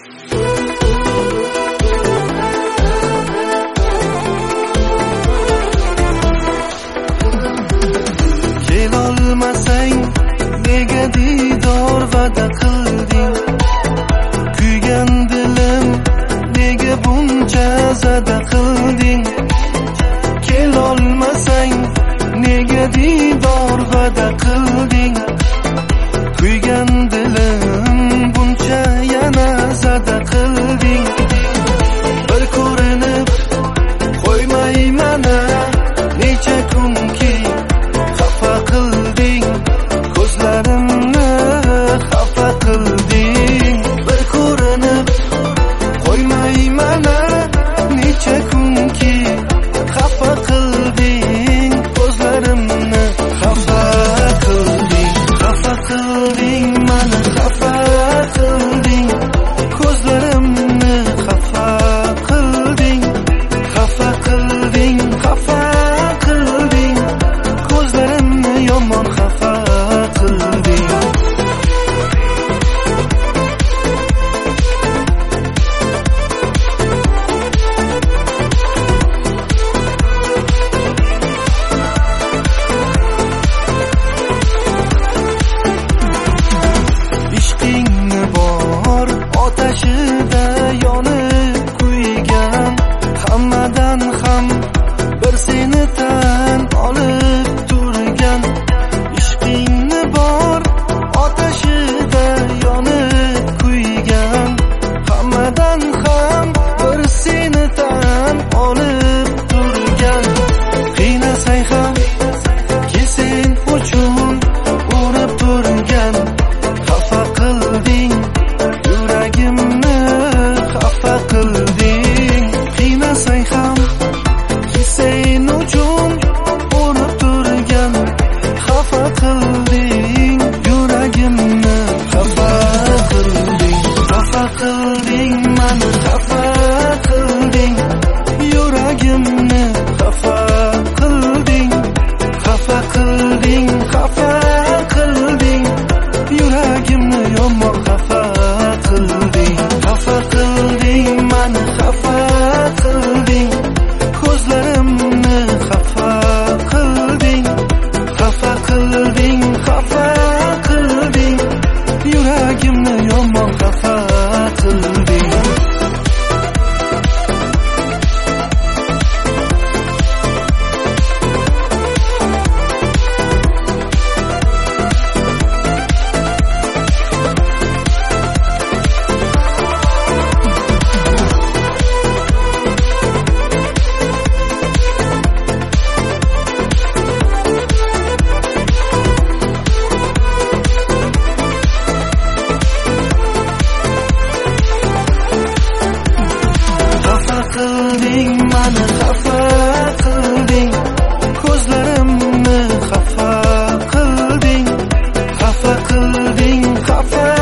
Kelolmasang nega diydor va'da qilding? Kuygan dilim nega buncha zada qilding? Kelolmasang nega diydor va'da qilding? Kuygan dilim buncha yana zada qilding. Bir ko'rinib qo'ymayman necha kunki xafa qilding, ko'zlarimni xafa qilding. Bir ko'rinib qo'ymayman necha kunki xafa qilding, ko'zlarimni xafa qilding. Xafa qilding, mani xafa qilding, ko'zlarimni xafa qilding. Xafa qilding, xafa qilding, ko'zlarimni yomon xafa qilding. Ishqingni bor otashida yonib kuygan, hammadan ham bir seni tan olib turgan. Ishqingni bor otashida yonib kuygan, hammadan ham bir seni tan olib turgan. Qiynasang ham ki sen uchun urib turgan. Xafa qilding, yuragimni xafa qilding. Qiynasang ham ki sen uchun urib turgan. Xafa qilding, yuragimni xafa qilding. Xafa qilding, mani xafa qilding, yuragimni xafa qilding. Xafa qilding, xafa qilding, yuragimni yomon xafa qilding. Xafa qilding, mani xafa qilding, ko'zlarimni xafa qilding. Xafa qilding, xafa qilding, yuragimni yomon xafa qilding. Xafa qilding, mani xafa qilding, ko'zlarimni xafa qilding. Xafa qilding, xafa